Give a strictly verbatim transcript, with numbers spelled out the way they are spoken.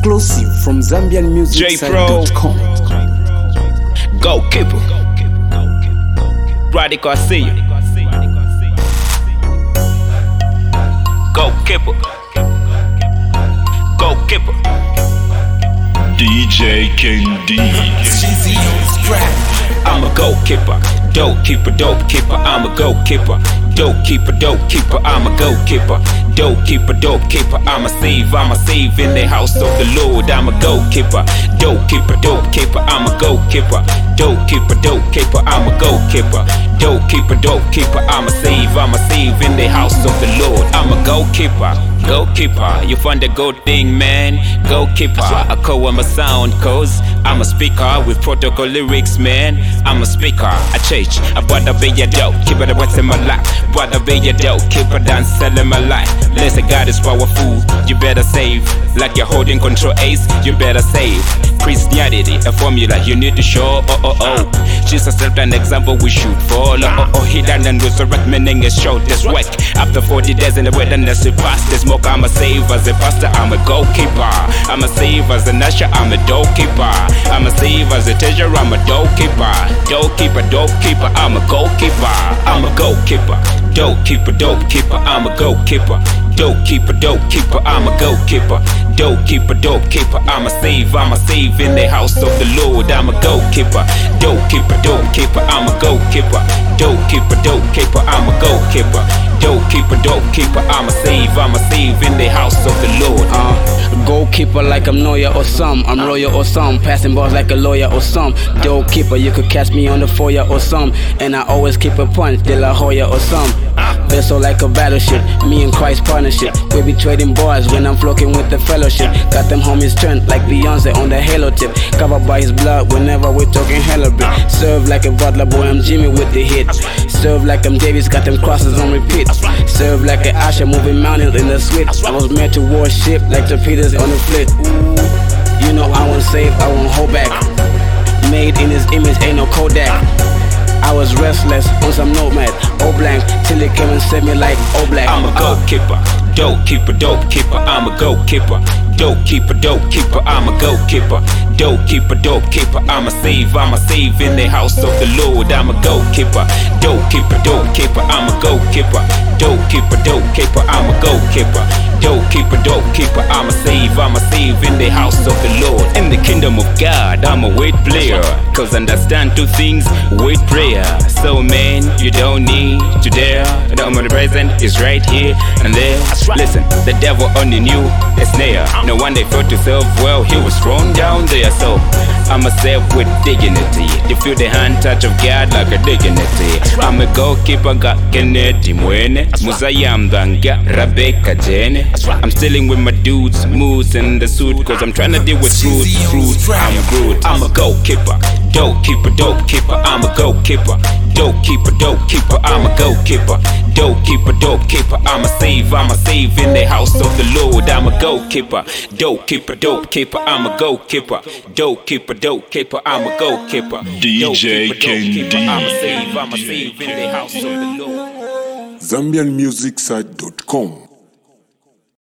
Exclusive from Zambian Music dot com. Goalkeeper. Radical, I see you. Goalkeeper. Goalkeeper. D J King D. I'm a goalkeeper. Dope keeper, dope keeper. I'm a goalkeeper. Dope keeper, dope keeper. I'm a goalkeeper. Dope keeper, dope keeper. I'm a save, I'm a save in the house of the Lord. I'm a goalkeeper. Dope keeper, dope keeper. I'm a goalkeeper. Dope keeper, dope keeper. I'm a goalkeeper. Dope keeper, dope keeper. I'm a save, I'm a save in the house of the Lord. I'm a goalkeeper. Goalkeeper, you find a good thing, man. Goalkeeper, I call him a sound cause I'm a speaker with protocol lyrics, man. I'm a speaker, I change. I wanna be a dope keeper, the what's in my life. Wanna be a dope keeper, done selling my life. Listen, God is powerful, you better save. Like you're holding control ace, you better save. Christianity, a formula you need to show. Oh oh oh, Jesus set an example we should follow. Oh oh, he died and resurrect, meaning his show this work. After forty days in the wilderness, he passed this smoke. I'm a save as a pastor, I'm a goalkeeper. I'm a save as a usher, I'm a doorkeeper. I'm a save as a teacher, I'm a doorkeeper. Doorkeeper, doorkeeper, I'm a goalkeeper. I'm a goalkeeper. Doorkeeper, doorkeeper, I'm a goalkeeper. Doorkeeper, doorkeeper, I'm a goalkeeper. Doorkeeper, doorkeeper, I'm a save, I'm a save in the house of the Lord. I'm a goalkeeper. Doorkeeper, doorkeeper, I'm a goalkeeper. Doorkeeper, doorkeeper, I'm a goalkeeper. Doorkeeper, doorkeeper, I'm a save, I'm a save in the house of the Lord. Uh, goalkeeper like I'm Neuer or some, I'm Royal or some, passing balls like a lawyer or some. Doorkeeper, you could catch me on the foyer or some, and I always keep a punch, De La Hoya or some. Vessel like a battleship, me and Christ partnership. We be trading bars when I'm flocking with the fellowship. Got them homies turned like Beyonce on the halo tip. Covered by his blood whenever we're talking hella bit. Serve like a butler, boy, I'm Jimmy with the hit. Serve like I'm Davis, got them crosses on repeat. Serve like an Asher, moving mountains in the sweat. I was meant to worship like torpedoes on the flit. Ooh, you know I won't save, I won't hold back. Made in his image, ain't no Kodak. I was restless on some nomad, O blank, till it came and saved me like O black. I'm a goalkeeper, dope keeper, dope keeper. I'm a goalkeeper, dope keeper, dope keeper. I'm a goalkeeper, dope keeper, dope keeper. I'm a save, I'm a save in the house of the Lord. I'm a goalkeeper, dope keeper, dope keeper. I'm a goalkeeper, dope keeper, dope keeper. I'm a goalkeeper, dope keeper, dope keeper. I'm a save, I'm a save in the house of the Lord. In the kingdom of God, I'm a weight player, cause understand two things, weight prayer. So man, you don't need to dare. The omnipresent is right here and there. Listen, the devil only knew a snare. No one they felt to serve well, he was thrown down there. So I'm a save with dignity. You feel the hand touch of God like a dignity. I'm a goalkeeper, got Kennedy Mwene Musayambanga, Rebecca Jane. I'm stealing with my dudes, moves in the suit, cause I'm trying to deal with fruit, fruit. I'm good. I'm a goalkeeper, dope keeper, dope keeper. I'm a goalkeeper, dope keeper, dope keeper. I'm a goalkeeper, dope keeper, dope keeper. I'm a save, I'm a save in the house of the Lord. I'm a goalkeeper, dope keeper, dope keeper. I'm a goalkeeper, dope keeper, dope keeper. I'm a goalkeeper, D J King D. I'm a save, I'm a save in the house of the Lord. Zambian Music dot com.